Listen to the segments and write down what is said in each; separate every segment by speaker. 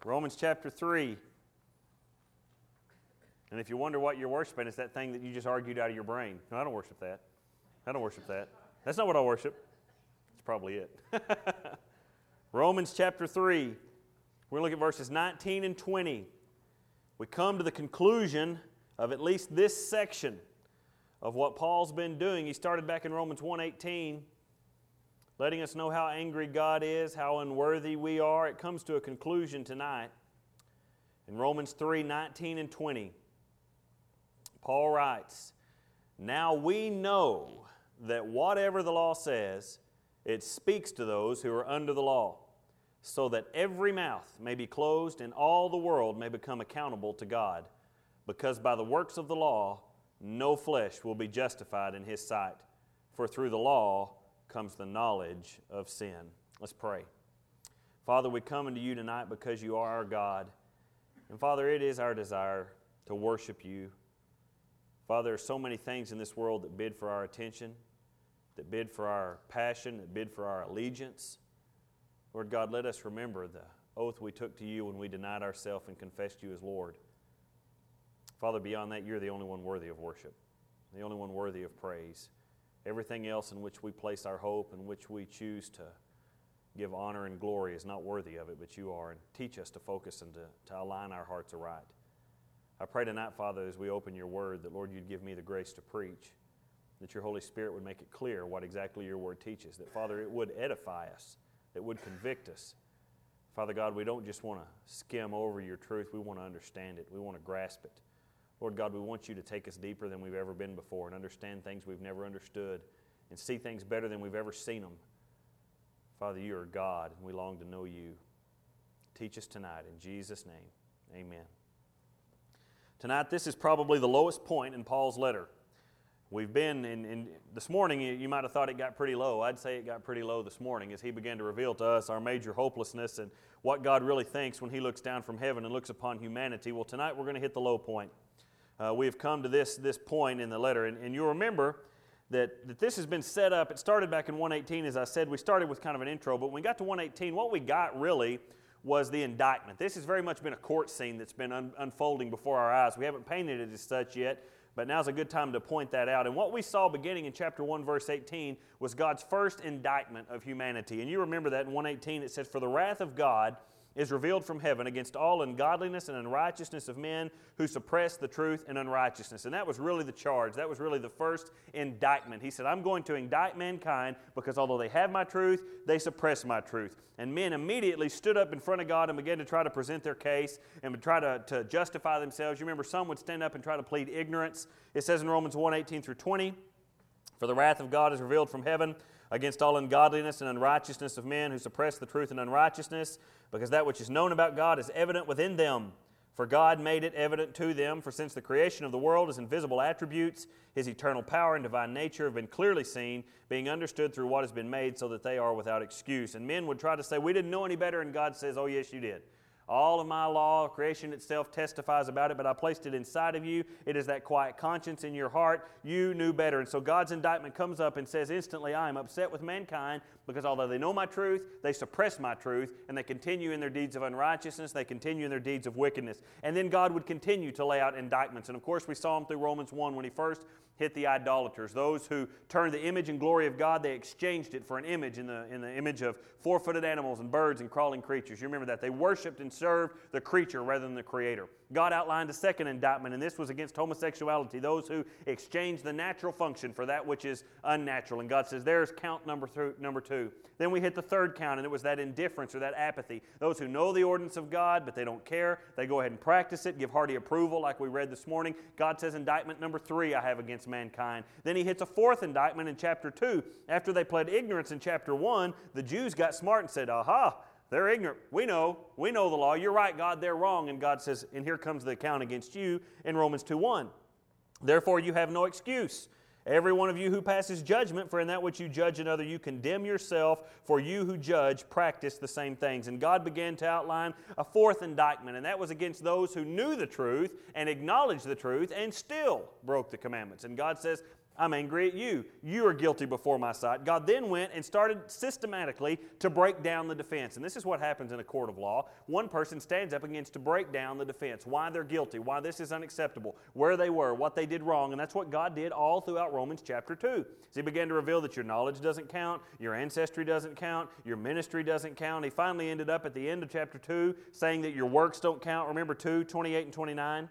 Speaker 1: Romans chapter 3. And if you wonder what you're worshiping, it's that thing that you just argued out of your brain. No, I don't worship that. I don't worship that. That's not what I worship. That's probably it. Romans chapter 3. We're going to look at verses 19 and 20. We come to the conclusion of at least this section of what Paul's been doing. He started back in Romans 1:18, letting us know how angry God is, how unworthy we are. It comes to a conclusion tonight. In Romans 3:19 and 20, Paul writes, "Now we know that whatever the law says, it speaks to those who are under the law, so that every mouth may be closed and all the world may become accountable to God. Because by the works of the law, no flesh will be justified in His sight. For through the law comes the knowledge of sin." Let's pray. Father, we come unto You tonight because You are our God. And Father, it is our desire to worship You. Father, there are so many things in this world that bid for our attention, that bid for our passion, that bid for our allegiance. Lord God, let us remember the oath we took to You when we denied ourselves and confessed You as Lord. Father, beyond that, You're the only one worthy of worship, the only one worthy of praise. Everything else in which we place our hope and which we choose to give honor and glory is not worthy of it, but You are. And teach us to focus and to align our hearts aright. I pray tonight, Father, as we open Your Word, that, Lord, You'd give me the grace to preach, that Your Holy Spirit would make it clear what exactly Your Word teaches, that, Father, it would edify us, it would convict us. Father God, we don't just want to skim over Your truth, we want to understand it, we want to grasp it. Lord God, we want You to take us deeper than we've ever been before and understand things we've never understood and see things better than we've ever seen them. Father, You are God, and we long to know You. Teach us tonight, in Jesus' name, amen. Tonight, this is probably the lowest point in Paul's letter. We've been in this morning, you might have thought it got pretty low. I'd say it got pretty low this morning as he began to reveal to us our major hopelessness and what God really thinks when He looks down from heaven and looks upon humanity. Well, tonight we're going to hit the low point. We have come to this point in the letter, and you'll remember that this has been set up. It started back in 1:18, as I said. We started with kind of an intro, but when we got to 1:18, what we got really was the indictment. This has very much been a court scene that's been unfolding before our eyes. We haven't painted it as such yet, but now's a good time to point that out. And what we saw beginning in chapter 1, verse 18, was God's first indictment of humanity. And you remember that in 1:18 it says, "For the wrath of God is revealed from heaven against all ungodliness and unrighteousness of men who suppress the truth in unrighteousness." And that was really the charge. That was really the first indictment. He said, I'm going to indict mankind because although they have my truth, they suppress my truth. And men immediately stood up in front of God and began to try to present their case and would try to justify themselves. You remember some would stand up and try to plead ignorance. It says in Romans 1:18 through 20, "For the wrath of God is revealed from heaven against all ungodliness and unrighteousness of men who suppress the truth in unrighteousness, because that which is known about God is evident within them. For God made it evident to them, for since the creation of the world His invisible attributes, His eternal power and divine nature have been clearly seen, being understood through what has been made, so that they are without excuse." And men would try to say, we didn't know any better, and God says, oh yes you did. All of my law, creation itself testifies about it, but I placed it inside of you. It is that quiet conscience in your heart. You knew better. And so God's indictment comes up and says instantly, I am upset with mankind because although they know my truth, they suppress my truth, and they continue in their deeds of unrighteousness, they continue in their deeds of wickedness. And then God would continue to lay out indictments. And of course we saw Him through Romans 1 when He first hit the idolaters. Those who turned the image and glory of God, they exchanged it for an image in the image of four-footed animals and birds and crawling creatures. You remember that. They worshiped and served the creature rather than the Creator. God outlined a second indictment, and this was against homosexuality, those who exchanged the natural function for that which is unnatural. And God says, there's count number two. Then we hit the third count, and it was that indifference or that apathy. Those who know the ordinance of God, but they don't care. They go ahead and practice it, give hearty approval like we read this morning. God says, indictment number 3 I have against mankind. Then He hits a fourth indictment in chapter 2. After they pled ignorance in chapter 1, the Jews got smart and said, aha, they're ignorant. We know the law. You're right, God, they're wrong. And God says, and here comes the account against you in Romans 2:1. Therefore you have no excuse. Every one of you who passes judgment, for in that which you judge another, you condemn yourself, for you who judge practice the same things. And God began to outline a fourth indictment, and that was against those who knew the truth and acknowledged the truth and still broke the commandments. And God says, I'm angry at you. You are guilty before my sight. God then went and started systematically to break down the defense. And this is what happens in a court of law. One person stands up and begins to break down the defense, why they're guilty, why this is unacceptable, where they were, what they did wrong. And that's what God did all throughout Romans chapter 2. So He began to reveal that your knowledge doesn't count, your ancestry doesn't count, your ministry doesn't count. He finally ended up at the end of chapter 2 saying that your works don't count. Remember 2:28 and 29?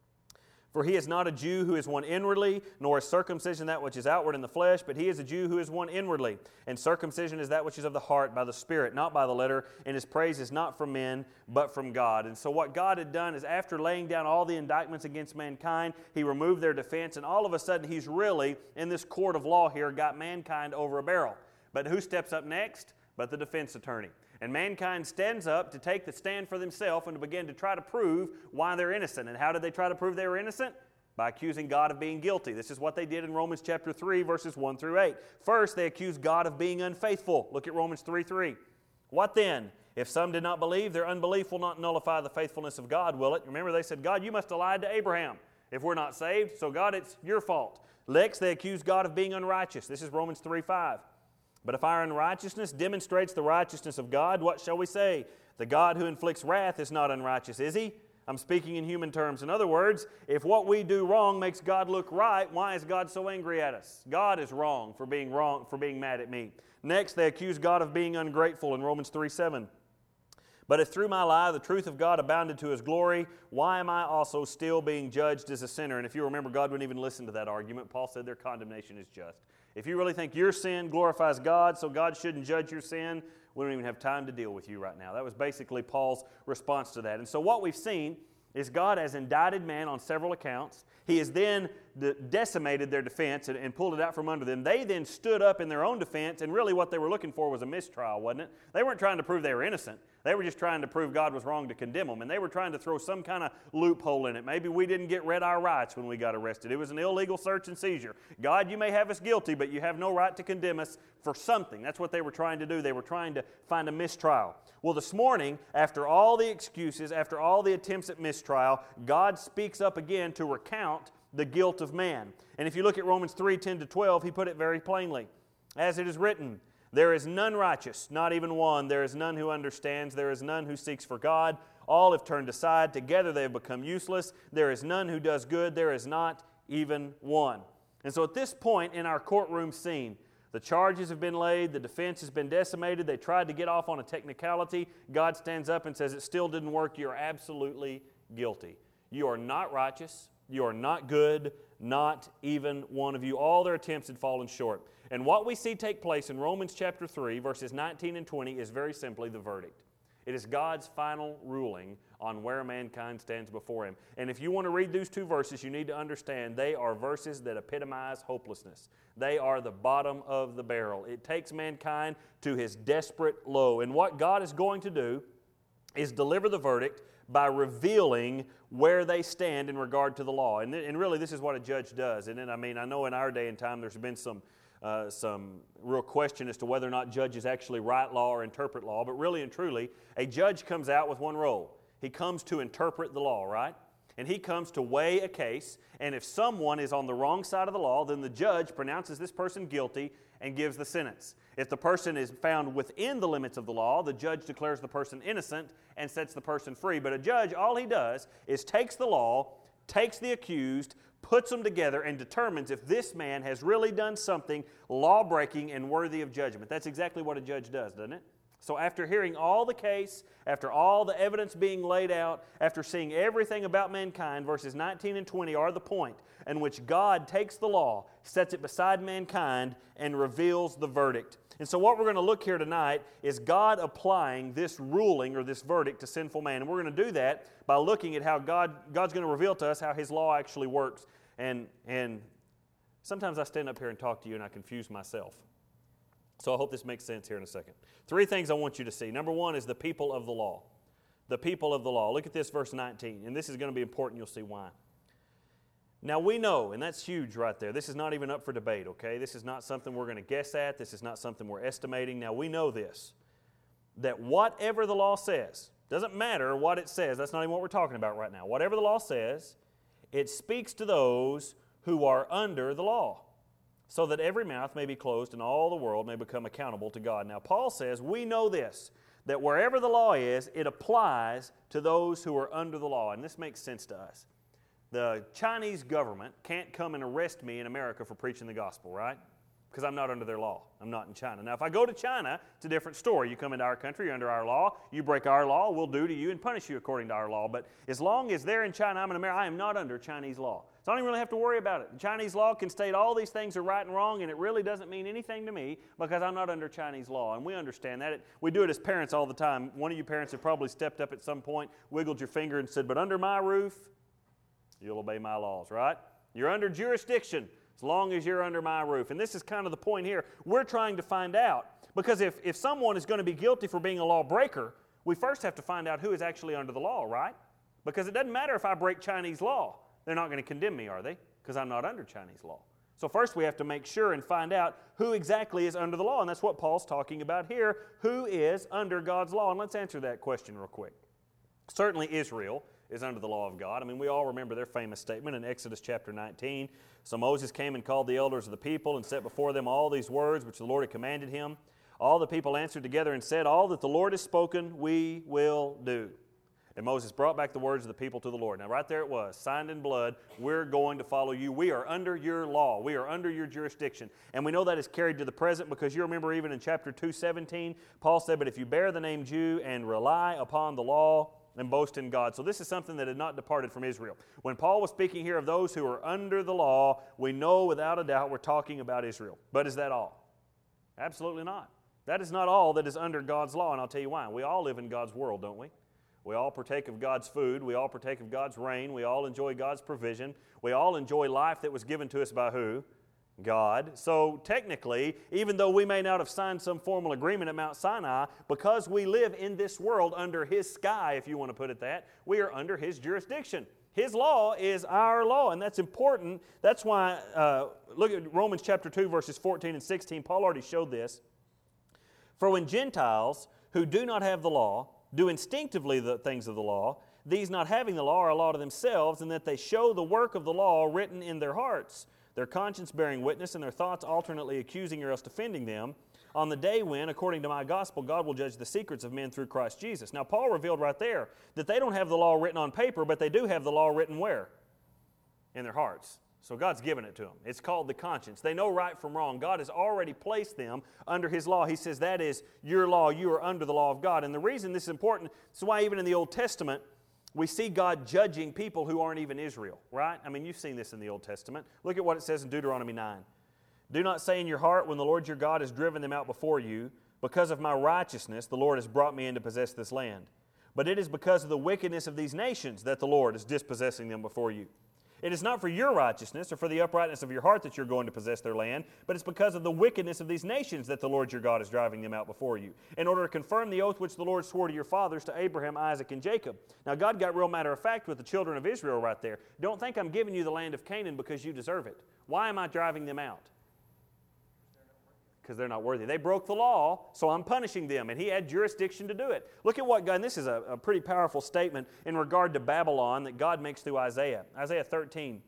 Speaker 1: For he is not a Jew who is one inwardly, nor is circumcision that which is outward in the flesh, but he is a Jew who is one inwardly. And circumcision is that which is of the heart, by the Spirit, not by the letter, and his praise is not from men, but from God. And so what God had done is after laying down all the indictments against mankind, He removed their defense, and all of a sudden He's really, in this court of law here, got mankind over a barrel. But who steps up next? But the defense attorney. And mankind stands up to take the stand for themselves and to begin to try to prove why they're innocent. And how did they try to prove they were innocent? By accusing God of being guilty. This is what they did in Romans chapter 3, verses 1 through 8. First, they accused God of being unfaithful. Look at Romans 3:3. What then? If some did not believe, their unbelief will not nullify the faithfulness of God, will it? Remember, they said, God, you must have lied to Abraham if we're not saved. So God, it's your fault. Next, they accused God of being unrighteous. This is Romans 3:5. But if our unrighteousness demonstrates the righteousness of God, what shall we say? The God who inflicts wrath is not unrighteous, is He? I'm speaking in human terms. In other words, if what we do wrong makes God look right, why is God so angry at us? God is wrong, for being mad at me. Next, they accuse God of being ungrateful in Romans 3:7. But if through my lie the truth of God abounded to His glory, why am I also still being judged as a sinner? And if you remember, God wouldn't even listen to that argument. Paul said their condemnation is just. If you really think your sin glorifies God, so God shouldn't judge your sin, we don't even have time to deal with you right now. That was basically Paul's response to that. And so what we've seen is God has indicted man on several accounts. He has then decimated their defense and pulled it out from under them. They then stood up in their own defense, and really what they were looking for was a mistrial, wasn't it? They weren't trying to prove they were innocent. They were just trying to prove God was wrong to condemn them, and they were trying to throw some kind of loophole in it. Maybe we didn't get read our rights when we got arrested. It was an illegal search and seizure. God, you may have us guilty, but you have no right to condemn us for something. That's what they were trying to do. They were trying to find a mistrial. Well, this morning, after all the excuses, after all the attempts at mistrial, God speaks up again to recount the guilt of man. And if you look at Romans 3:10-12, He put it very plainly. As it is written, there is none righteous, not even one. There is none who understands. There is none who seeks for God. All have turned aside. Together they have become useless. There is none who does good. There is not even one. And so at this point in our courtroom scene, the charges have been laid. The defense has been decimated. They tried to get off on a technicality. God stands up and says, it still didn't work. You are absolutely guilty. You are not righteous. You are not good, not even one of you. All their attempts had fallen short. And what we see take place in Romans chapter 3, verses 19 and 20 is very simply the verdict. It is God's final ruling on where mankind stands before Him. And if you want to read these two verses, you need to understand they are verses that epitomize hopelessness. They are the bottom of the barrel. It takes mankind to his desperate low. And what God is going to do is deliver the verdict by revealing where they stand in regard to the law. And really, this is what a judge does. And then, I know in our day and time there's been some real question as to whether or not judges actually write law or interpret law. But really and truly, a judge comes out with one role. He comes to interpret the law, right? And he comes to weigh a case. And if someone is on the wrong side of the law, then the judge pronounces this person guilty and gives the sentence. If the person is found within the limits of the law, the judge declares the person innocent and sets the person free. But a judge, all he does is takes the law, takes the accused, puts them together, and determines if this man has really done something law-breaking and worthy of judgment. That's exactly what a judge does, doesn't it? So after hearing all the case, after all the evidence being laid out, after seeing everything about mankind, verses 19 and 20 are the point in which God takes the law, sets it beside mankind, and reveals the verdict. And so what we're going to look here tonight is God applying this ruling or this verdict to sinful man. And we're going to do that by looking at how God's going to reveal to us how His law actually works. And sometimes I stand up here and talk to you and I confuse myself. So I hope this makes sense here in a second. 3 things I want you to see. Number 1 is the people of the law. The people of the law. Look at this, verse 19. And this is going to be important. You'll see why. Now we know, and that's huge right there. This is not even up for debate, okay? This is not something we're going to guess at. This is not something we're estimating. Now we know this, that whatever the law says, doesn't matter what it says. That's not even what we're talking about right now. Whatever the law says, it speaks to those who are under the law. so that every mouth may be closed and all the world may become accountable to God. Now, Paul says, we know this, that wherever the law is, it applies to those who are under the law. And this makes sense to us. The Chinese government can't come and arrest me in America for preaching the gospel, right? Because I'm not under their law. I'm not in China. Now, if I go to China, it's a different story. You come into our country, you're under our law. You break our law, we'll do to you and punish you according to our law. But as long as they're in China, I'm in America, I am not under Chinese law. So I don't even really have to worry about it. The Chinese law can state all these things are right and wrong, and it really doesn't mean anything to me because I'm not under Chinese law. And we understand that. We do it as parents all the time. One of you parents have probably stepped up at some point, wiggled your finger and said, but under my roof, you'll obey my laws, right? You're under jurisdiction as long as you're under my roof. And this is kind of the point here. We're trying to find out, because if someone is going to be guilty for being a lawbreaker, we first have to find out who is actually under the law, right? Because it doesn't matter if I break Chinese law. They're not going to condemn me, are they? Because I'm not under Chinese law. So first we have to make sure and find out who exactly is under the law. And that's what Paul's talking about here. Who is under God's law? And let's answer that question real quick. Certainly Israel is under the law of God. I mean, we all remember their famous statement in Exodus chapter 19. So Moses came and called the elders of the people and set before them all these words which the Lord had commanded him. All the people answered together and said, all that the Lord has spoken, we will do. And Moses brought back the words of the people to the Lord. Now right there it was, signed in blood, we're going to follow you. We are under your law. We are under your jurisdiction. And we know that is carried to the present because you remember even in chapter 2:17, Paul said, but if you bear the name Jew and rely upon the law and boast in God. So this is something that had not departed from Israel. When Paul was speaking here of those who are under the law, we know without a doubt we're talking about Israel. But is that all? Absolutely not. That is not all that is under God's law, and I'll tell you why. We all live in God's world, don't we? We all partake of God's food. We all partake of God's rain. We all enjoy God's provision. We all enjoy life that was given to us by who? God. So technically, even though we may not have signed some formal agreement at Mount Sinai, because we live in this world under His sky, if you want to put it that, we are under His jurisdiction. His law is our law, and that's important. That's why, look at Romans chapter 2, verses 14 and 16. Paul already showed this. For when Gentiles who do not have the law do instinctively the things of the law, these not having the law are a law to themselves, and that they show the work of the law written in their hearts, their conscience bearing witness, and their thoughts alternately accusing or else defending them, on the day when, according to my gospel, God will judge the secrets of men through Christ Jesus. Now, Paul revealed right there that they don't have the law written on paper, but they do have the law written where? In their hearts. So God's given it to them. It's called the conscience. They know right from wrong. God has already placed them under His law. He says that is your law. You are under the law of God. And the reason this is important, this is why even in the Old Testament, we see God judging people who aren't even Israel, right? I mean, you've seen this in the Old Testament. Look at what it says in Deuteronomy 9. Do not say in your heart when the Lord your God has driven them out before you, because of my righteousness the Lord has brought me in to possess this land. But it is because of the wickedness of these nations that the Lord is dispossessing them before you. It is not for your righteousness or for the uprightness of your heart that you're going to possess their land, but it's because of the wickedness of these nations that the Lord your God is driving them out before you, in order to confirm the oath which the Lord swore to your fathers, to Abraham, Isaac, and Jacob. Now God got real matter of fact with the children of Israel right there. Don't think I'm giving you the land of Canaan because you deserve it. Why am I driving them out? Because they're not worthy. They broke the law, so I'm punishing them, and He had jurisdiction to do it. Look at what God, and this is a pretty powerful statement in regard to Babylon that God makes through Isaiah. Isaiah 13.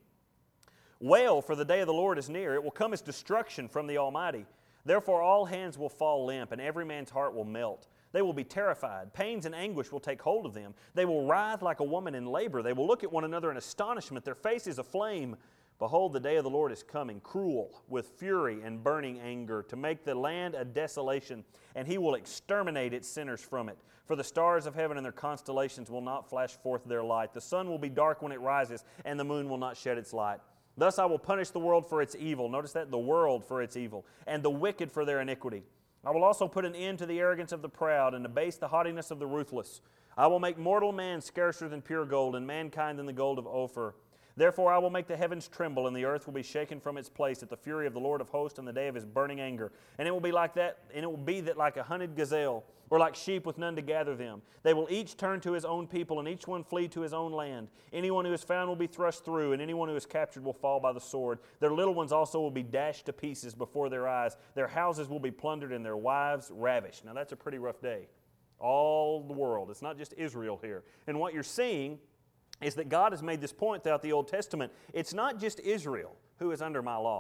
Speaker 1: Wail, for the day of the Lord is near. It will come as destruction from the Almighty. Therefore all hands will fall limp, and every man's heart will melt. They will be terrified. Pains and anguish will take hold of them. They will writhe like a woman in labor. They will look at one another in astonishment. Their faces aflame. Behold, the day of the Lord is coming, cruel, with fury and burning anger, to make the land a desolation, and He will exterminate its sinners from it. For the stars of heaven and their constellations will not flash forth their light. The sun will be dark when it rises, and the moon will not shed its light. Thus I will punish the world for its evil. Notice that, the world for its evil, and the wicked for their iniquity. I will also put an end to the arrogance of the proud, and abase the haughtiness of the ruthless. I will make mortal man scarcer than pure gold, and mankind than the gold of Ophir. Therefore I will make the heavens tremble, and the earth will be shaken from its place at the fury of the Lord of hosts in the day of His burning anger. And it will be like that, and it will be that like a hunted gazelle, or like sheep with none to gather them. They will each turn to his own people, and each one flee to his own land. Anyone who is found will be thrust through, and anyone who is captured will fall by the sword. Their little ones also will be dashed to pieces before their eyes. Their houses will be plundered, and their wives ravished. Now that's a pretty rough day. All the world. It's not just Israel here. And what you're seeing is that God has made this point throughout the Old Testament. It's not just Israel who is under my law.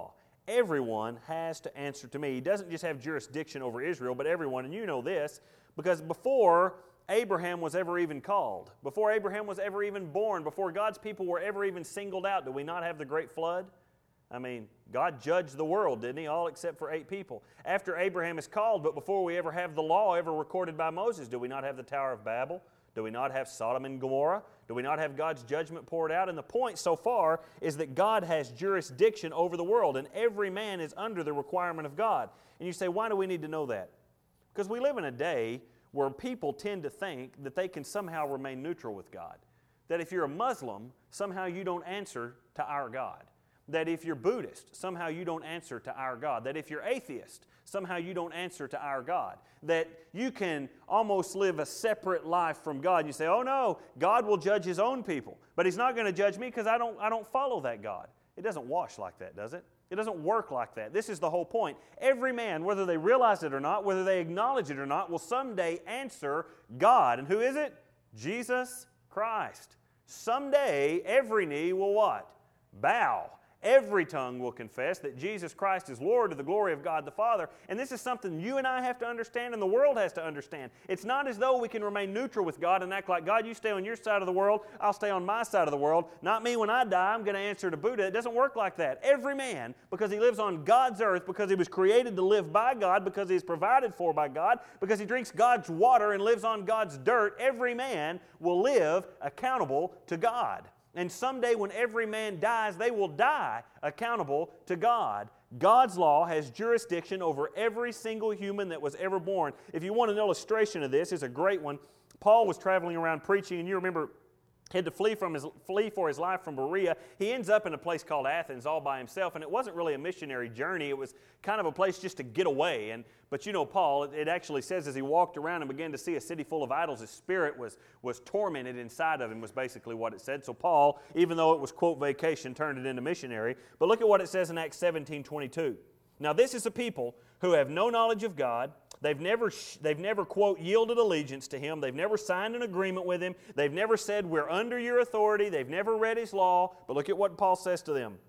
Speaker 1: everyone has to answer to me. He doesn't just have jurisdiction over Israel, but everyone. And you know this, because before Abraham was ever even called, before Abraham was ever even born, before God's people were ever even singled out, did we not have the great flood? I mean, God judged the world, didn't He? All except for 8 people. After Abraham is called, but before we ever have the law ever recorded by Moses, do we not have the Tower of Babel? Do we not have Sodom and Gomorrah? Do we not have God's judgment poured out? And the point so far is that God has jurisdiction over the world, and every man is under the requirement of God. And you say, why do we need to know that? Because we live in a day where people tend to think that they can somehow remain neutral with God. That if you're a Muslim, somehow you don't answer to our God. That if you're Buddhist, somehow you don't answer to our God. That if you're atheist, somehow you don't answer to our God. That you can almost live a separate life from God. You say, oh no, God will judge His own people. But He's not going to judge me because I don't follow that God. It doesn't wash like that, does it? It doesn't work like that. This is the whole point. Every man, whether they realize it or not, whether they acknowledge it or not, will someday answer God. And who is it? Jesus Christ. Someday, every knee will what? Bow. Every tongue will confess that Jesus Christ is Lord to the glory of God the Father. And this is something you and I have to understand and the world has to understand. It's not as though we can remain neutral with God and act like, God, you stay on your side of the world, I'll stay on my side of the world. Not me when I die, I'm going to answer to Buddha. It doesn't work like that. Every man, because he lives on God's earth, because he was created to live by God, because he is provided for by God, because he drinks God's water and lives on God's dirt, every man will live accountable to God. And someday when every man dies, they will die accountable to God. God's law has jurisdiction over every single human that was ever born. If you want an illustration of this, it's a great one. Paul was traveling around preaching, and you remember he had to flee for his life from Berea. He ends up in a place called Athens all by himself, and it wasn't really a missionary journey. It was kind of a place just to get away. But you know Paul, it actually says as he walked around and began to see a city full of idols, his spirit was tormented inside of him, was basically what it said. So Paul, even though it was, quote, vacation, turned it into missionary. But look at what it says in Acts 17:22. Now this is a people who have no knowledge of God. They've never, quote, yielded allegiance to Him. They've never signed an agreement with Him. They've never said, we're under your authority. They've never read His law. But look at what Paul says to them.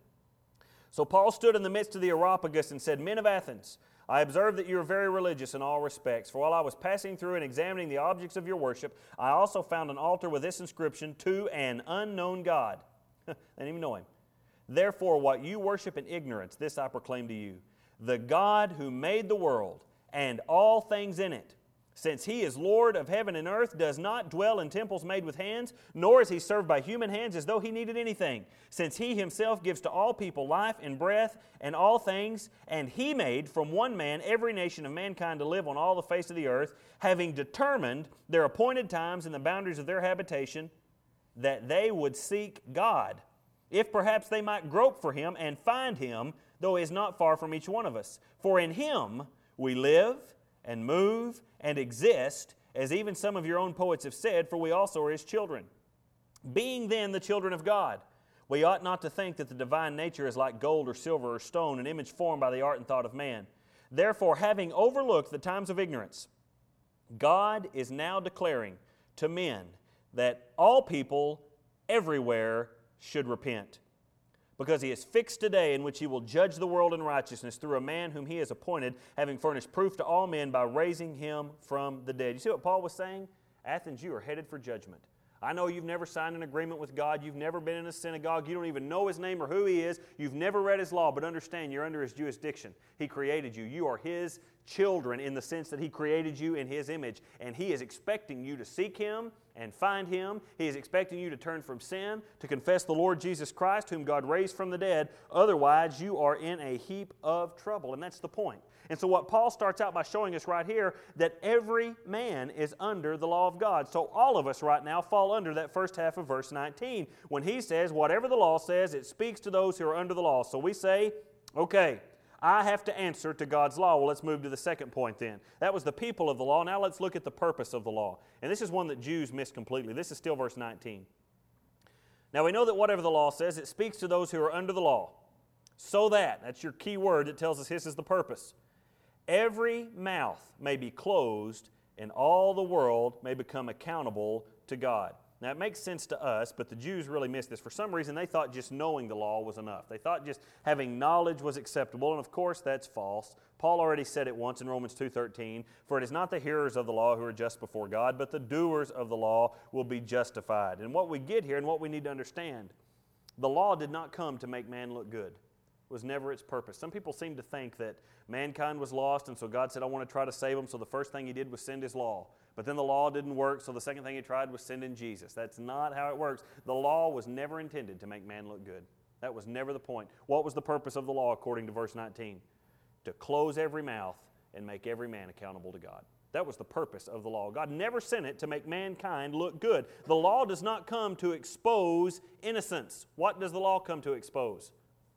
Speaker 1: So Paul stood in the midst of the Areopagus and said, Men of Athens, I observe that you are very religious in all respects. For while I was passing through and examining the objects of your worship, I also found an altar with this inscription, To an unknown God. They didn't even know Him. Therefore, what you worship in ignorance, this I proclaim to you. The God who made the world and all things in it, since He is Lord of heaven and earth, does not dwell in temples made with hands, nor is He served by human hands as though He needed anything, since He Himself gives to all people life and breath and all things, and He made from one man every nation of mankind to live on all the face of the earth, having determined their appointed times and the boundaries of their habitation, that they would seek God, if perhaps they might grope for Him and find Him, though He is not far from each one of us. For in Him we live and move and exist, as even some of your own poets have said, for we also are His children. Being then the children of God, we ought not to think that the divine nature is like gold or silver or stone, an image formed by the art and thought of man. Therefore, having overlooked the times of ignorance, God is now declaring to men that all people everywhere should repent, because He has fixed a day in which He will judge the world in righteousness through a man whom He has appointed, having furnished proof to all men by raising Him from the dead. You see what Paul was saying? Athens, you are headed for judgment. I know you've never signed an agreement with God. You've never been in a synagogue. You don't even know His name or who He is. You've never read His law, but understand you're under His jurisdiction. He created you. You are His children in the sense that He created you in His image, and He is expecting you to seek Him and find Him. He is expecting you to turn from sin, to confess the Lord Jesus Christ, whom God raised from the dead. Otherwise, you are in a heap of trouble, and that's the point. And so what Paul starts out by showing us right here, that every man is under the law of God. So all of us right now fall under that first half of verse 19, when he says, whatever the law says, it speaks to those who are under the law. So we say, okay, I have to answer to God's law. Well, let's move to the second point then. That was the people of the law. Now let's look at the purpose of the law. And this is one that Jews miss completely. This is still verse 19. Now we know that whatever the law says, it speaks to those who are under the law. So that's your key word that tells us this is the purpose. Every mouth may be closed, and all the world may become accountable to God. Now, it makes sense to us, but the Jews really missed this. For some reason, they thought just knowing the law was enough. They thought just having knowledge was acceptable, and of course, that's false. Paul already said it once in Romans 2:13, "For it is not the hearers of the law who are just before God, but the doers of the law will be justified." And what we get here and what we need to understand, the law did not come to make man look good. It was never its purpose. Some people seem to think that mankind was lost, and so God said, "I want to try to save them," so the first thing He did was send His law. But then the law didn't work, so the second thing He tried was sending Jesus. That's not how it works. The law was never intended to make man look good. That was never the point. What was the purpose of the law according to verse 19? To close every mouth and make every man accountable to God. That was the purpose of the law. God never sent it to make mankind look good. The law does not come to expose innocence. What does the law come to expose?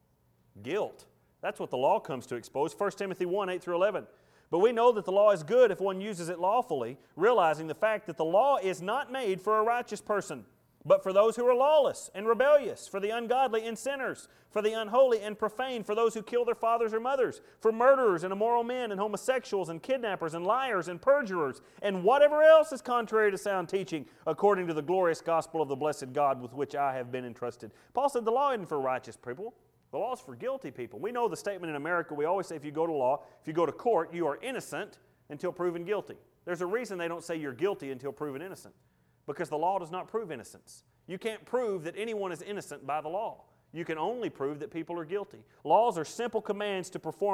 Speaker 1: Guilt. That's what the law comes to expose. 1 Timothy 1, 8 through 11. But we know that the law is good if one uses it lawfully, realizing the fact that the law is not made for a righteous person, but for those who are lawless and rebellious, for the ungodly and sinners, for the unholy and profane, for those who kill their fathers or mothers, for murderers and immoral men and homosexuals and kidnappers and liars and perjurers, and whatever else is contrary to sound teaching, according to the glorious gospel of the blessed God with which I have been entrusted. Paul said the law isn't for righteous people. The law is for guilty people. We know the statement in America, we always say if you go to law, if you go to court, you are innocent until proven guilty. There's a reason they don't say you're guilty until proven innocent, because the law does not prove innocence. You can't prove that anyone is innocent by the law. You can only prove that people are guilty. Laws are simple commands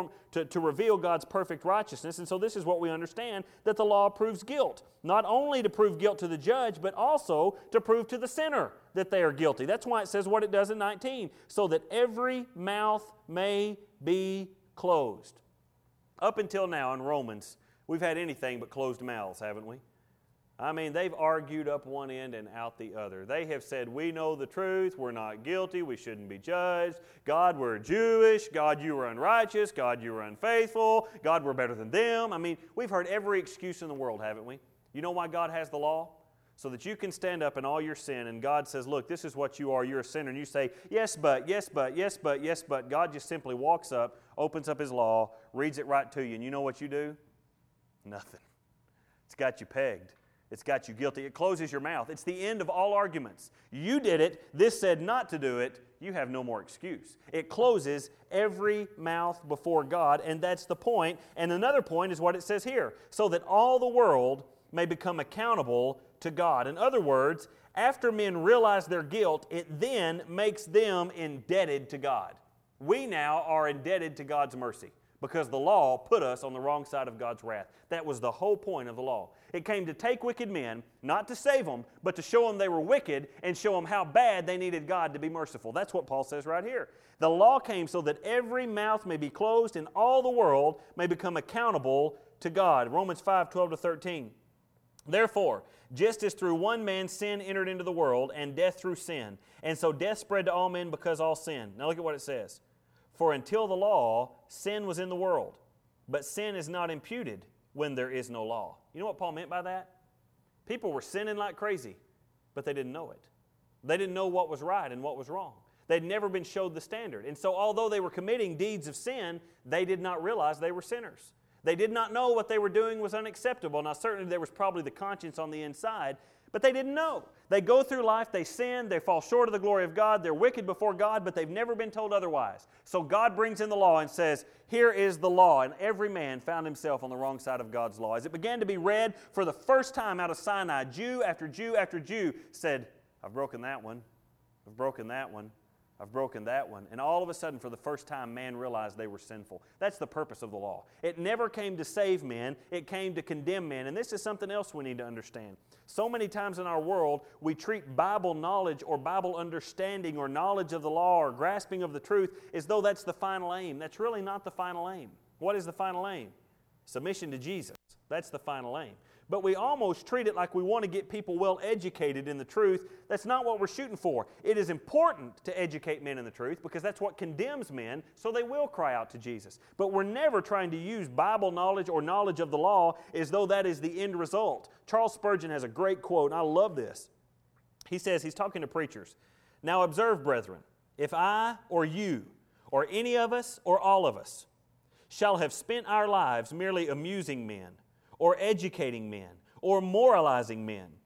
Speaker 1: to reveal God's perfect righteousness, and so this is what we understand, that the law proves guilt. Not only to prove guilt to the judge, but also to prove to the sinner that they are guilty. That's why it says what it does in 19, so that every mouth may be closed. Up until now in Romans, we've had anything but closed mouths, haven't we? I mean, they've argued up one end and out the other. They have said, we know the truth, we're not guilty, we shouldn't be judged. God, we're Jewish. God, you were unrighteous. God, you were unfaithful. God, we're better than them. I mean, we've heard every excuse in the world, haven't we? You know why God has the law? So that you can stand up in all your sin, and God says, look, this is what you are, you're a sinner. And you say, yes, but, yes, but, yes, but, yes, but. God just simply walks up, opens up His law, reads it right to you, and you know what you do? Nothing. It's got you pegged. It's got you guilty. It closes your mouth. It's the end of all arguments. You did it. This said not to do it. You have no more excuse. It closes every mouth before God, and that's the point. And another point is what it says here, so that all the world may become accountable to God. In other words, after men realize their guilt, it then makes them indebted to God. We now are indebted to God's mercy, because the law put us on the wrong side of God's wrath. That was the whole point of the law. It came to take wicked men, not to save them, but to show them they were wicked and show them how bad they needed God to be merciful. That's what Paul says right here. The law came so that every mouth may be closed and all the world may become accountable to God. Romans 5, 12 to 13. Therefore, just as through one man sin entered into the world, and death through sin, and so death spread to all men because all sinned. Now look at what it says. For until the law, sin was in the world, but sin is not imputed when there is no law. You know what Paul meant by that? People were sinning like crazy, but they didn't know it. They didn't know what was right and what was wrong. They'd never been showed the standard. And so although they were committing deeds of sin, they did not realize they were sinners. They did not know what they were doing was unacceptable. Now certainly there was probably the conscience on the inside, but they didn't know. They go through life, they sin, they fall short of the glory of God, they're wicked before God, but they've never been told otherwise. So God brings in the law and says, here is the law, and every man found himself on the wrong side of God's law. As it began to be read for the first time out of Sinai, Jew after Jew after Jew said, I've broken that one, I've broken that one, I've broken that one. And all of a sudden, for the first time, man realized they were sinful. That's the purpose of the law. It never came to save men. It came to condemn men. And this is something else we need to understand. So many times in our world, we treat Bible knowledge or Bible understanding or knowledge of the law or grasping of the truth as though that's the final aim. That's really not the final aim. What is the final aim? Submission to Jesus. That's the final aim. But we almost treat it like we want to get people well educated in the truth. That's not what we're shooting for. It is important to educate men in the truth because that's what condemns men, so they will cry out to Jesus. But we're never trying to use Bible knowledge or knowledge of the law as though that is the end result. Charles Spurgeon has a great quote, and I love this. He says, he's talking to preachers, "Now observe, brethren, if I or you or any of us or all of us shall have spent our lives merely amusing men, or educating men, or moralizing men,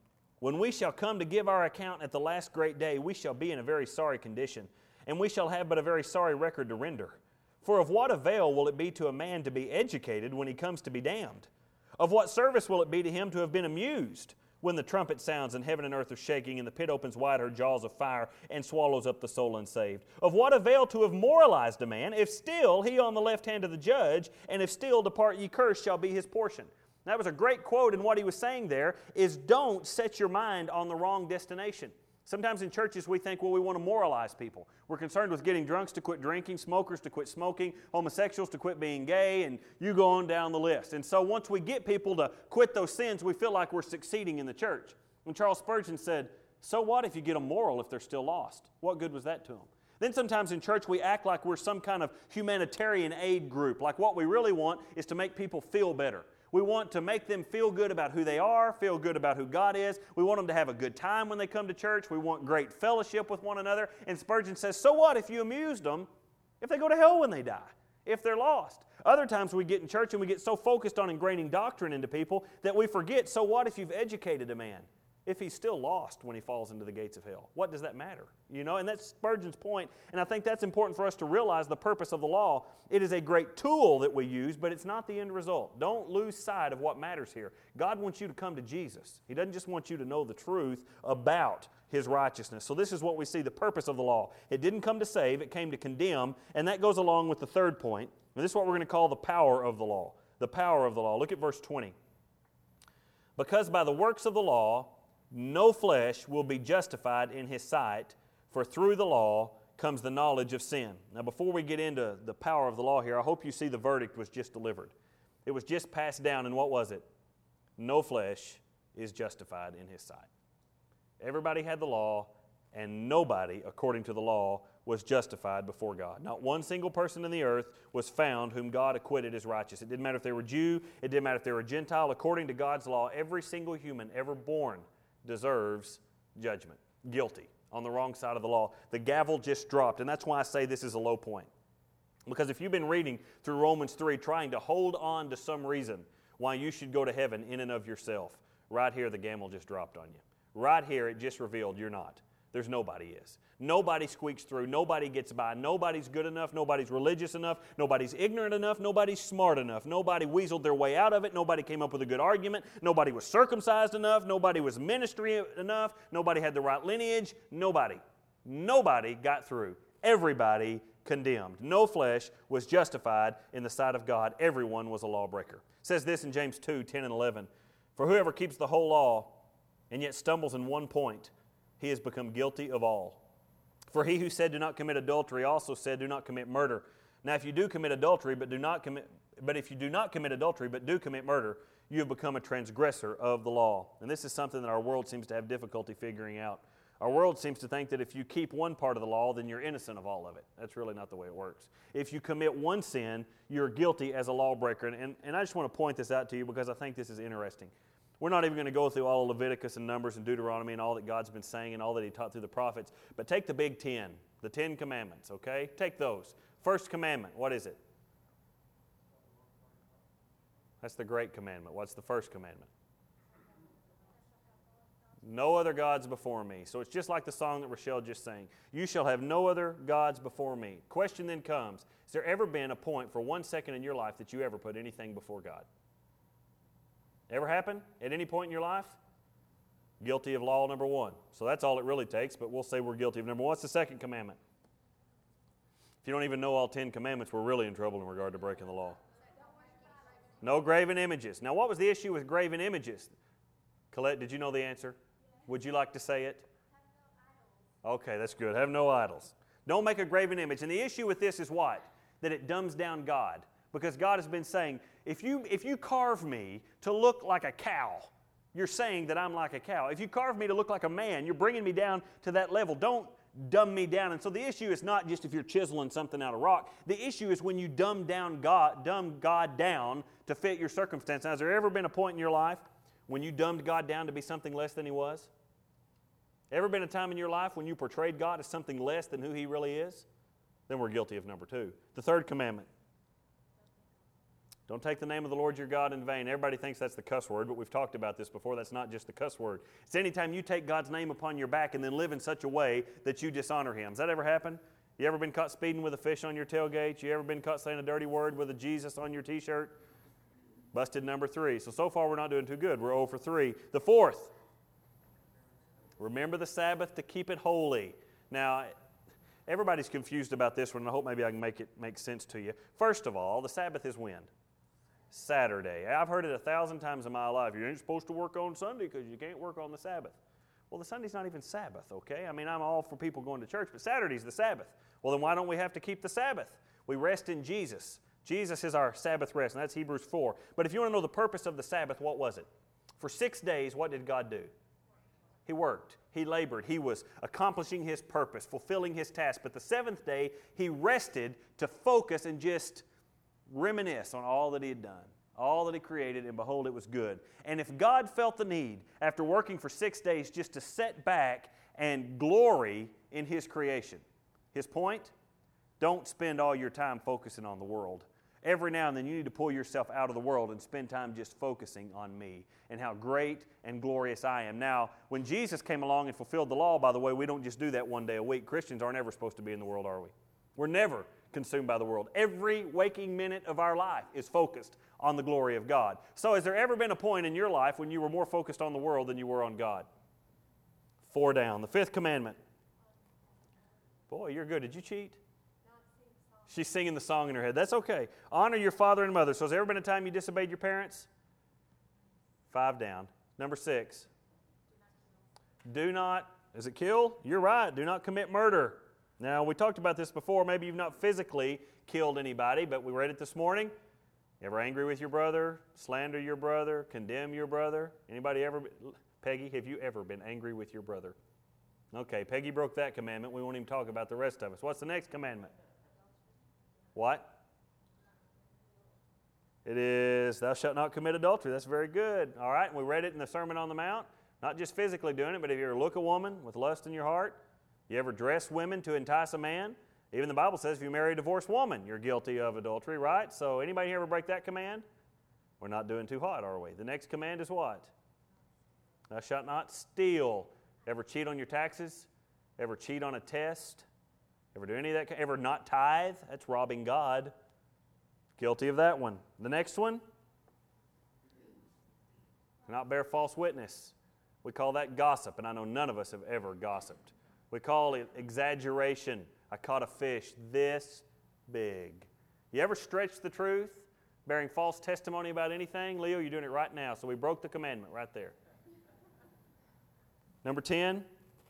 Speaker 1: When we shall come to give our account at the last great day, we shall be in a very sorry condition, and we shall have but a very sorry record to render. For of what avail will it be to a man to be educated when he comes to be damned? Of what service will it be to him to have been amused when the trumpet sounds and heaven and earth are shaking and the pit opens wide her jaws of fire and swallows up the soul unsaved? Of what avail to have moralized a man if still he on the left hand of the judge, and if still depart ye cursed shall be his portion? That was a great quote, and what he was saying there is don't set your mind on the wrong destination. Sometimes in churches we think, well, we want to moralize people. We're concerned with getting drunks to quit drinking, smokers to quit smoking, homosexuals to quit being gay, and you go on down the list. And so once we get people to quit those sins, we feel like we're succeeding in the church. And Charles Spurgeon said, so what if you get them moral if they're still lost? What good was that to them? Then sometimes in church we act like we're some kind of humanitarian aid group, like what we really want is to make people feel better. We want to make them feel good about who they are, feel good about who God is. We want them to have a good time when they come to church. We want great fellowship with one another. And Spurgeon says, so what if you amused them if they go to hell when they die, if they're lost? Other times we get in church and we get so focused on ingraining doctrine into people that we forget, so what if you've educated a man? If he's still lost when he falls into the gates of hell, what does that matter? You know, and that's Spurgeon's point, and I think that's important for us to realize the purpose of the law. It is a great tool that we use, but it's not the end result. Don't lose sight of what matters here. God wants you to come to Jesus. He doesn't just want you to know the truth about His righteousness. So this is what we see, the purpose of the law. It didn't come to save, it came to condemn, and that goes along with the third point. And this is what we're going to call the power of the law. The power of the law. Look at verse 20. Because by the works of the law, no flesh will be justified in His sight, for through the law comes the knowledge of sin. Now, before we get into the power of the law here, I hope you see the verdict was just delivered. It was just passed down, and what was it? No flesh is justified in His sight. Everybody had the law, and nobody, according to the law, was justified before God. Not one single person in the earth was found whom God acquitted as righteous. It didn't matter if they were Jew, it didn't matter if they were Gentile. According to God's law, every single human ever born deserves judgment, guilty, on the wrong side of the law. The gavel just dropped, and that's why I say this is a low point. Because if you've been reading through Romans 3 trying to hold on to some reason why you should go to heaven in and of yourself, right here the gavel just dropped on you. Right here it just revealed you're not. There's nobody is. Nobody squeaks through. Nobody gets by. Nobody's good enough. Nobody's religious enough. Nobody's ignorant enough. Nobody's smart enough. Nobody weaseled their way out of it. Nobody came up with a good argument. Nobody was circumcised enough. Nobody was ministry enough. Nobody had the right lineage. Nobody. Nobody got through. Everybody condemned. No flesh was justified in the sight of God. Everyone was a lawbreaker. It says this in James 2, 10 and 11. For whoever keeps the whole law and yet stumbles in one point, he has become guilty of all. For he who said, do not commit adultery, also said, do not commit murder. Now if you do commit adultery, but if you do not commit adultery, but do commit murder, you have become a transgressor of the law. And this is something that our world seems to have difficulty figuring out. Our world seems to think that if you keep one part of the law, then you're innocent of all of it. That's really not the way it works. If you commit one sin, you're guilty as a lawbreaker. And I just want to point this out to you because I think this is interesting. We're not even going to go through all of Leviticus and Numbers and Deuteronomy and all that God's been saying and all that He taught through the prophets. But take the big 10, the 10 commandments, okay? Take those. First commandment, what is it? That's the great commandment. What's the first commandment? No other gods before me. So it's just like the song that Rochelle just sang. You shall have no other gods before me. Question then comes, has there ever been a point for 1 second in your life that you ever put anything before God? Ever happen at any point in your life? Guilty of law number 1. So that's all it really takes, but we'll say we're guilty of number 1. What's the second commandment? If you don't even know all 10 commandments, we're really in trouble in regard to breaking the law. No graven images. Now, what was the issue with graven images? Colette, did you know the answer? Would you like to say it? Okay, that's good. Have no idols. Don't make a graven image. And the issue with this is what? That it dumbs down God. Because God has been saying, if you carve me to look like a cow, you're saying that I'm like a cow. If you carve me to look like a man, you're bringing me down to that level. Don't dumb me down. And so the issue is not just if you're chiseling something out of rock. The issue is when you dumb God down to fit your circumstance. Now, has there ever been a point in your life when you dumbed God down to be something less than He was? Ever been a time in your life when you portrayed God as something less than who He really is? Then we're guilty of number 2. The third commandment. Don't take the name of the Lord your God in vain. Everybody thinks that's the cuss word, but we've talked about this before. That's not just the cuss word. It's anytime you take God's name upon your back and then live in such a way that you dishonor Him. Has that ever happened? You ever been caught speeding with a fish on your tailgate? You ever been caught saying a dirty word with a Jesus on your t-shirt? Busted number 3. So far we're not doing too good. We're 0 for 3. The fourth, remember the Sabbath to keep it holy. Now, everybody's confused about this one, and I hope maybe I can make it make sense to you. First of all, the Sabbath is when? Saturday. I've heard it 1,000 times in my life. You ain't supposed to work on Sunday because you can't work on the Sabbath. Well, the Sunday's not even Sabbath, okay? I mean, I'm all for people going to church, but Saturday's the Sabbath. Well, then why don't we have to keep the Sabbath? We rest in Jesus. Jesus is our Sabbath rest, and that's Hebrews 4. But if you want to know the purpose of the Sabbath, what was it? For 6 days, what did God do? He worked. He labored. He was accomplishing His purpose, fulfilling His task. But the 7th day, He rested to focus and just reminisce on all that He had done, all that He created, and behold, it was good. And if God felt the need, after working for 6 days, just to sit back and glory in His creation, His point? Don't spend all your time focusing on the world. Every now and then you need to pull yourself out of the world and spend time just focusing on me and how great and glorious I am. Now, when Jesus came along and fulfilled the law, by the way, we don't just do that one day a week. Christians aren't ever supposed to be in the world, are we? We're never consumed by the world. Every waking minute of our life is focused on the glory of God. So has there ever been a point in your life when you were more focused on the world than you were on God? 4 down. The 5th commandment. Boy, you're good. Did you cheat? She's singing the song in her head. That's okay. Honor your father and mother. So has there ever been a time you disobeyed your parents? 5 down. Number 6. Do not, is it kill? You're right. Do not commit murder. Now, we talked about this before. Maybe you've not physically killed anybody, but we read it this morning. You ever angry with your brother? Slander your brother? Condemn your brother? Anybody ever? Peggy, have you ever been angry with your brother? Okay, Peggy broke that commandment. We won't even talk about the rest of us. What's the next commandment? What? It is, thou shalt not commit adultery. That's very good. All right, and we read it in the Sermon on the Mount. Not just physically doing it, but if you ever look a woman with lust in your heart, you ever dress women to entice a man, even the Bible says if you marry a divorced woman, you're guilty of adultery, right? So anybody here ever break that command? We're not doing too hot, are we? The next command is what? Thou shalt not steal. Ever cheat on your taxes? Ever cheat on a test? Ever do any of that? Ever not tithe? That's robbing God. Guilty of that one. The next one? Not bear false witness. We call that gossip, and I know none of us have ever gossiped. We call it exaggeration. I caught a fish this big. You ever stretch the truth, bearing false testimony about anything? Leo, you're doing it right now, so we broke the commandment right there. Number 10.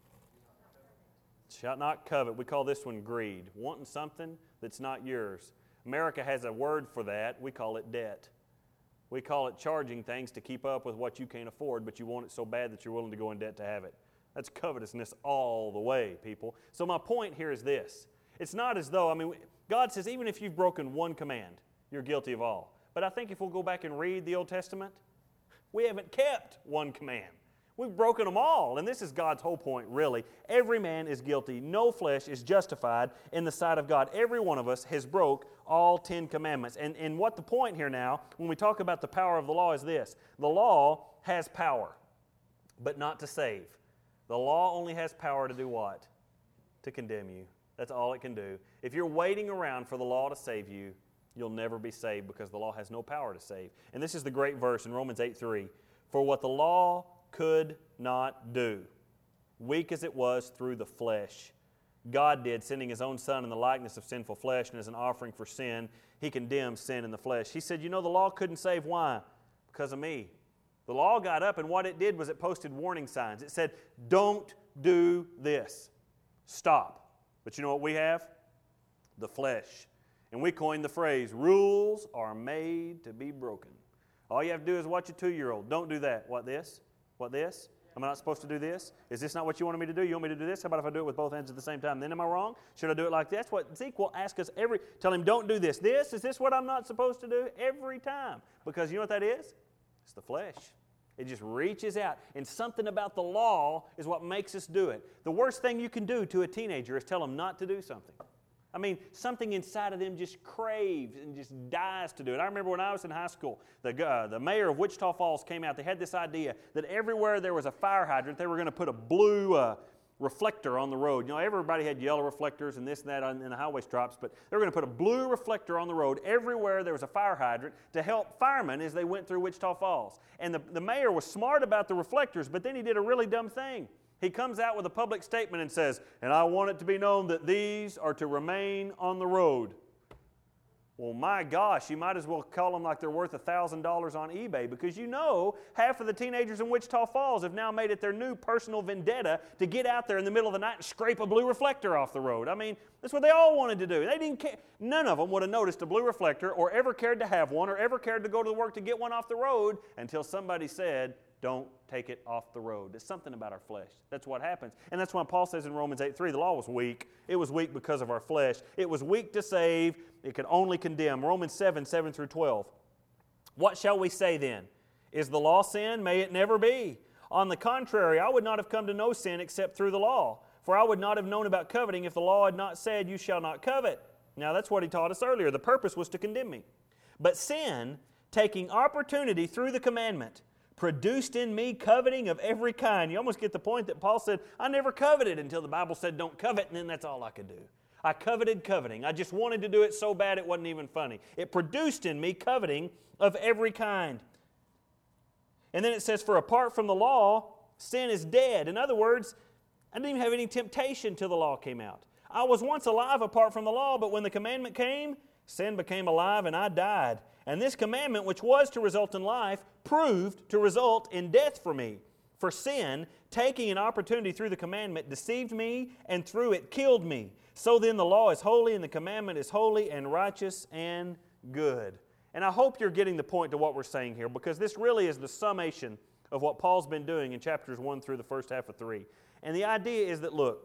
Speaker 1: Shalt not covet. We call this one greed. Wanting something that's not yours. America has a word for that. We call it debt. We call it charging things to keep up with what you can't afford, but you want it so bad that you're willing to go in debt to have it. That's covetousness all the way, people. So my point here is this. It's not as though, God says even if you've broken one command, you're guilty of all. But I think if we'll go back and read the Old Testament, we haven't kept one command. We've broken them all, and this is God's whole point, really. Every man is guilty. No flesh is justified in the sight of God. Every one of us has broke all 10 commandments. And what the point here now, when we talk about the power of the law, is this. The law has power, but not to save. The law only has power to do what? To condemn you. That's all it can do. If you're waiting around for the law to save you, you'll never be saved because the law has no power to save. And this is the great verse in Romans 8:3. For what the law could not do, weak as it was through the flesh, God did, sending His own Son in the likeness of sinful flesh, and as an offering for sin, He condemned sin in the flesh. He said, the law couldn't save. Why? Because of me. The law got up, and what it did was it posted warning signs. It said, don't do this. Stop. But you know what we have? The flesh. And we coined the phrase, rules are made to be broken. All you have to do is watch a 2-year-old. Don't do that. What, this? What, this? Am I not supposed to do this? Is this not what you wanted me to do? You want me to do this? How about if I do it with both hands at the same time? Then am I wrong? Should I do it like this? That's what Zeke will ask us tell him, don't do this. Is this what I'm not supposed to do? Every time. Because you know what that is? It's the flesh. It just reaches out. And something about the law is what makes us do it. The worst thing you can do to a teenager is tell them not to do something. I mean, something inside of them just craves and just dies to do it. I remember when I was in high school, the mayor of Wichita Falls came out. They had this idea that everywhere there was a fire hydrant, they were going to put a blue reflector on the road. You know, everybody had yellow reflectors and this and that in the highway stripes, but they were going to put a blue reflector on the road everywhere there was a fire hydrant to help firemen as they went through Wichita Falls. And the mayor was smart about the reflectors, but then he did a really dumb thing. He comes out with a public statement and says, and I want it to be known that these are to remain on the road. Well, my gosh, you might as well call them like they're worth $1,000 on eBay, because you know half of the teenagers in Wichita Falls have now made it their new personal vendetta to get out there in the middle of the night and scrape a blue reflector off the road. I mean, that's what they all wanted to do. They didn't care. None of them would have noticed a blue reflector or ever cared to have one or ever cared to go to work to get one off the road until somebody said, don't take it off the road. It's something about our flesh. That's what happens. And that's why Paul says in Romans 8:3, the law was weak. It was weak because of our flesh. It was weak to save. It could only condemn. Romans 7 through 12. What shall we say then? Is the law sin? May it never be. On the contrary, I would not have come to know sin except through the law. For I would not have known about coveting if the law had not said, you shall not covet. Now that's what he taught us earlier. The purpose was to condemn me. But sin, taking opportunity through the commandment, produced in me coveting of every kind. You almost get the point that Paul said, I never coveted until the Bible said don't covet, and then that's all I could do. I coveted coveting. I just wanted to do it so bad it wasn't even funny. It produced in me coveting of every kind. And then it says, for apart from the law, sin is dead. In other words, I didn't even have any temptation till the law came out. I was once alive apart from the law, but when the commandment came, sin became alive and I died. And this commandment, which was to result in life, proved to result in death for me. For sin, taking an opportunity through the commandment, deceived me, and through it killed me. So then the law is holy, and the commandment is holy and righteous and good. And I hope you're getting the point to what we're saying here, because this really is the summation of what Paul's been doing in chapters 1 through the first half of 3. And the idea is that, look,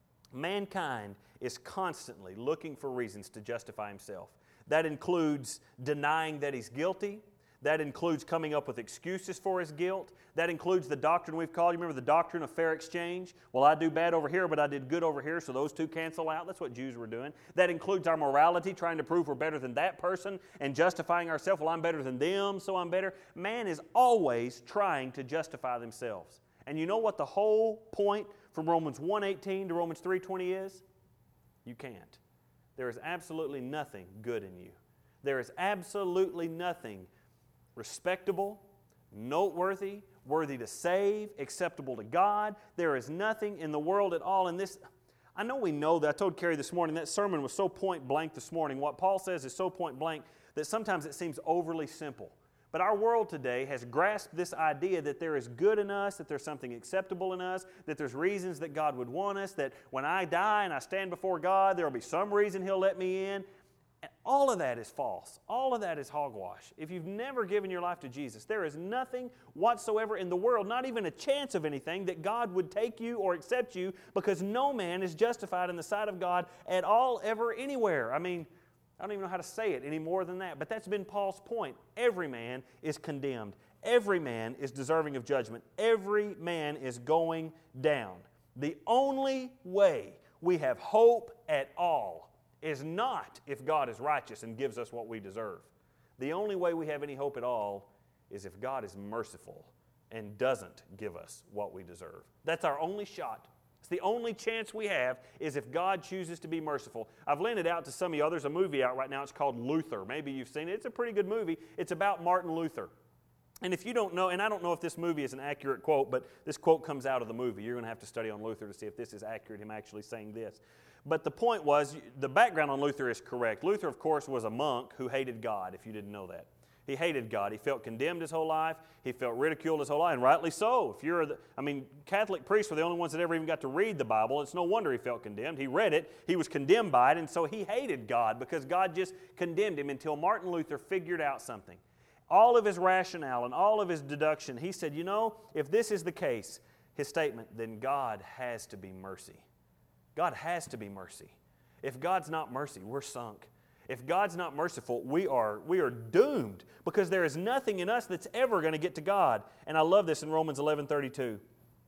Speaker 1: mankind is constantly looking for reasons to justify himself. That includes denying that he's guilty. That includes coming up with excuses for his guilt. That includes the doctrine we've called, you remember the doctrine of fair exchange? Well, I do bad over here, but I did good over here, so those two cancel out. That's what Jews were doing. That includes our morality, trying to prove we're better than that person and justifying ourselves. Well, I'm better than them, so I'm better. Man is always trying to justify themselves. And you know what the whole point from Romans 1:18 to Romans 3:20 is? You can't. There is absolutely nothing good in you. There is absolutely nothing respectable, noteworthy, worthy to save, acceptable to God. There is nothing in the world at all in this. I know we know that. I told Carrie this morning, that sermon was so point blank this morning. What Paul says is so point blank that sometimes it seems overly simple. But our world today has grasped this idea that there is good in us, that there's something acceptable in us, that there's reasons that God would want us, that when I die and I stand before God, there will be some reason He'll let me in. And all of that is false. All of that is hogwash. If you've never given your life to Jesus, there is nothing whatsoever in the world, not even a chance of anything, that God would take you or accept you, because no man is justified in the sight of God at all, ever, anywhere. I mean, I don't even know how to say it any more than that, but that's been Paul's point. Every man is condemned. Every man is deserving of judgment. Every man is going down. The only way we have hope at all is not if God is righteous and gives us what we deserve. The only way we have any hope at all is if God is merciful and doesn't give us what we deserve. That's our only shot. It's the only chance we have is if God chooses to be merciful. I've lent it out to some of you. There's a movie out right now. It's called Luther. Maybe you've seen it. It's a pretty good movie. It's about Martin Luther. And if you don't know, and I don't know if this movie is an accurate quote, but this quote comes out of the movie. You're going to have to study on Luther to see if this is accurate, him actually saying this. But the point was, the background on Luther is correct. Luther, of course, was a monk who hated God, if you didn't know that. He hated God. He felt condemned his whole life. He felt ridiculed his whole life, and rightly so. Catholic priests were the only ones that ever even got to read the Bible. It's no wonder he felt condemned. He read it. He was condemned by it, and so he hated God because God just condemned him until Martin Luther figured out something. All of his rationale and all of his deduction, he said, you know, if this is the case, his statement, then God has to be mercy. God has to be mercy. If God's not mercy, we're sunk. If God's not merciful, we are doomed, because there is nothing in us that's ever going to get to God. And I love this in Romans 11:32.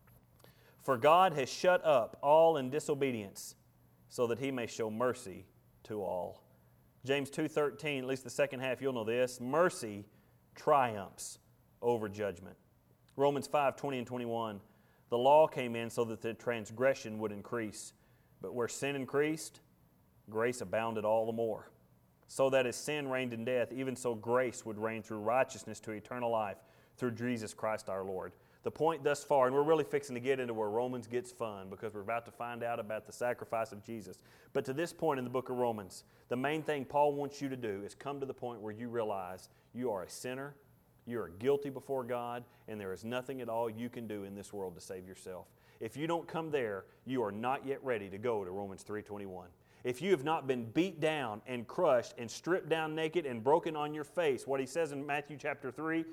Speaker 1: For God has shut up all in disobedience, so that He may show mercy to all. James 2:13, at least the second half, you'll know this. Mercy triumphs over judgment. Romans 5:20 and 21. The law came in so that the transgression would increase. But where sin increased, grace abounded all the more. So that as sin reigned in death, even so grace would reign through righteousness to eternal life through Jesus Christ our Lord. The point thus far, and we're really fixing to get into where Romans gets fun because we're about to find out about the sacrifice of Jesus. But to this point in the book of Romans, the main thing Paul wants you to do is come to the point where you realize you are a sinner, you are guilty before God, and there is nothing at all you can do in this world to save yourself. If you don't come there, you are not yet ready to go to Romans 3:21. If you have not been beat down and crushed and stripped down naked and broken on your face, what he says in Matthew chapter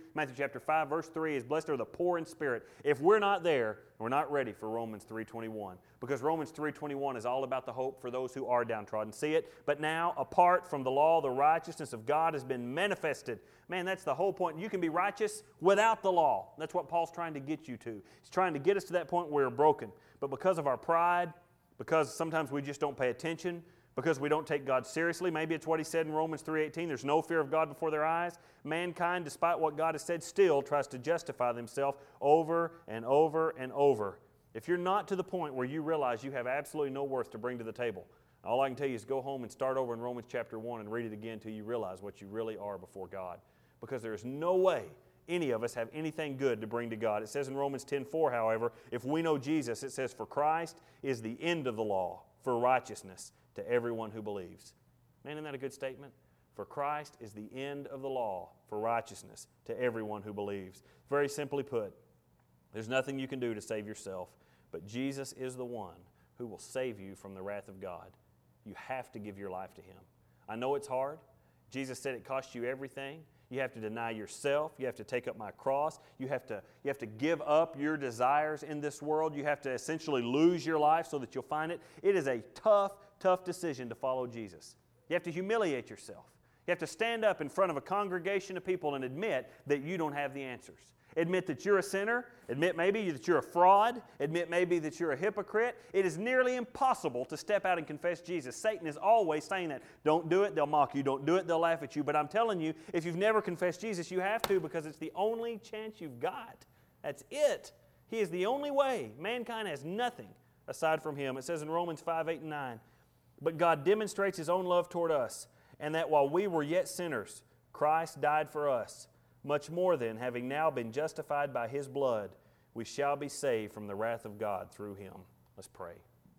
Speaker 1: 5, verse 3 is, blessed are the poor in spirit. If we're not there, we're not ready for Romans 3:21. Because Romans 3:21 is all about the hope for those who are downtrodden. See it? But now, apart from the law, the righteousness of God has been manifested. Man, that's the whole point. You can be righteous without the law. That's what Paul's trying to get you to. He's trying to get us to that point where we're broken. But because of our pride, because sometimes we just don't pay attention, because we don't take God seriously. Maybe it's what he said in Romans 3:18, there's no fear of God before their eyes. Mankind, despite what God has said, still tries to justify themselves over and over and over. If you're not to the point where you realize you have absolutely no worth to bring to the table, all I can tell you is go home and start over in Romans chapter 1 and read it again until you realize what you really are before God. Because there is no way any of us have anything good to bring to God. It says in Romans 10:4, however, if we know Jesus, it says, for Christ is the end of the law for righteousness to everyone who believes. Man, isn't that a good statement? For Christ is the end of the law for righteousness to everyone who believes. Very simply put, there's nothing you can do to save yourself, but Jesus is the one who will save you from the wrath of God. You have to give your life to Him. I know it's hard. Jesus said it costs you everything. You have to deny yourself. You have to take up my cross. You have to give up your desires in this world. You have to essentially lose your life so that you'll find it. It is a tough decision to follow Jesus. You have to humiliate yourself. You have to stand up in front of a congregation of people and admit that you don't have the answers. Admit that you're a sinner. Admit maybe that you're a fraud. Admit maybe that you're a hypocrite. It is nearly impossible to step out and confess Jesus. Satan is always saying that. Don't do it, they'll mock you. Don't do it, they'll laugh at you. But I'm telling you, if you've never confessed Jesus, you have to, because it's the only chance you've got. That's it. He is the only way. Mankind has nothing aside from Him. It says in Romans 5:8 and 9, but God demonstrates His own love toward us, and that while we were yet sinners, Christ died for us. Much more then, having now been justified by His blood, we shall be saved from the wrath of God through Him. Let's pray.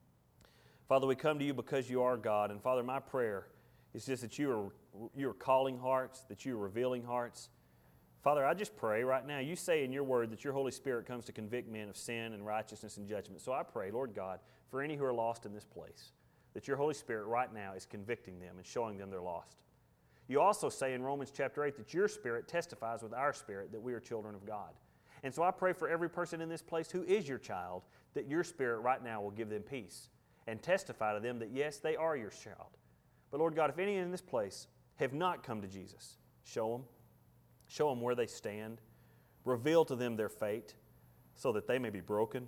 Speaker 1: Father, we come to You because You are God. And Father, my prayer is just that You are calling hearts, that You are revealing hearts. Father, I just pray right now, You say in Your word that Your Holy Spirit comes to convict men of sin and righteousness and judgment. So I pray, Lord God, for any who are lost in this place, that Your Holy Spirit right now is convicting them and showing them they're lost. You also say in Romans chapter 8 that Your Spirit testifies with our spirit that we are children of God. And so I pray for every person in this place who is Your child, that Your Spirit right now will give them peace and testify to them that yes, they are Your child. But Lord God, if any in this place have not come to Jesus, show them. Show them where they stand. Reveal to them their fate so that they may be broken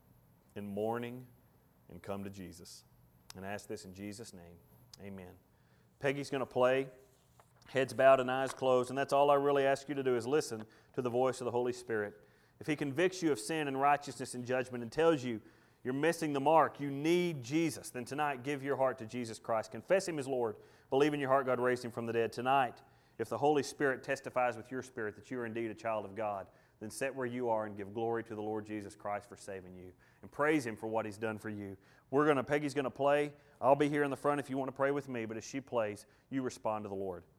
Speaker 1: in mourning and come to Jesus. And I ask this in Jesus' name. Amen. Peggy's going to play. Heads bowed and eyes closed, and that's all I really ask you to do is listen to the voice of the Holy Spirit. If He convicts you of sin and righteousness and judgment and tells you you're missing the mark, you need Jesus, then tonight give your heart to Jesus Christ. Confess Him as Lord. Believe in your heart God raised Him from the dead. Tonight, if the Holy Spirit testifies with your spirit that you are indeed a child of God, then sit where you are and give glory to the Lord Jesus Christ for saving you. And praise Him for what He's done for you. Peggy's going to play. I'll be here in the front if you want to pray with me, but as she plays, you respond to the Lord.